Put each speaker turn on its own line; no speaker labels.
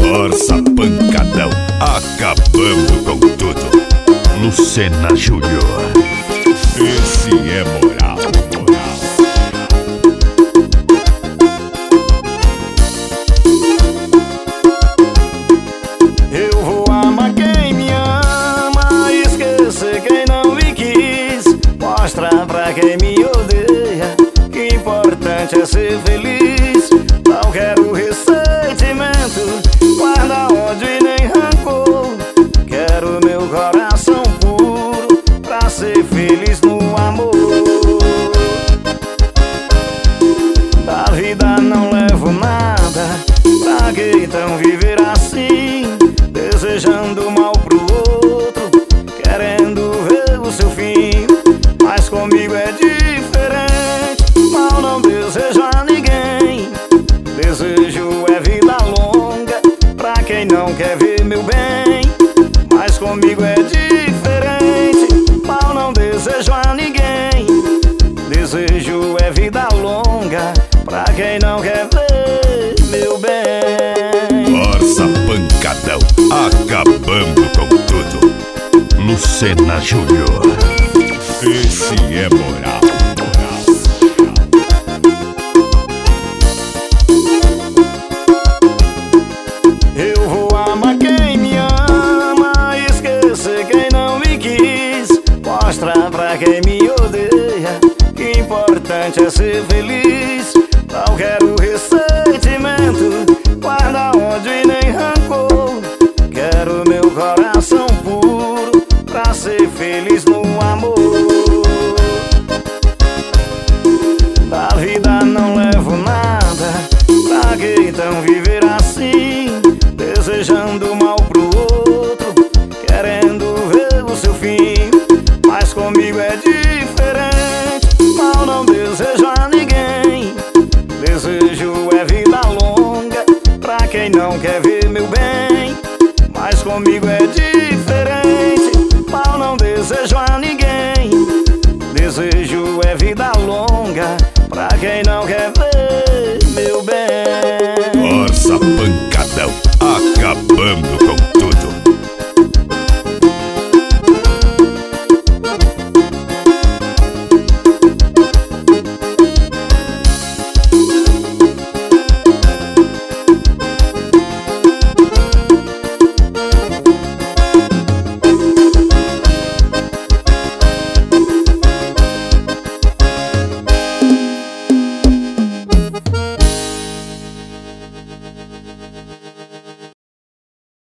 Força pancadão, acabando com tudo. Lucena Júnior. Esse é moral, moral.
Eu vou amar quem me ama, esquecer quem não me quis, mostrar pra quem me odeia que importante é ser feliz. Não quero ressentimento, guarda ódio e nem rancor. Quero meu coração puro pra ser feliz no amor. Da vida não levo nada, pra que então viver assim? Desejando mal pro outro, querendo ver o seu fim. Mas comigo é diferente, mal não desejo a ninguém. Desejo é vida longa, pra quem não quer ver meu bem. Mas comigo é diferente, mal não desejo a ninguém. Desejo é vida longa, pra quem não quer ver meu bem.
Força pancadão, acabando com tudo. Lucena Júnior. Esse é moral, moral.
Eu vou amar quem me ama, esquecer quem não me quis, mostrar pra quem me odeia que importante é ser feliz. Não quero ressentimento, guarda ódio e nem rancor. Quero meu coração puro pra ser feliz no amor. Da vida não levo nada, pra que então viver assim? Desejando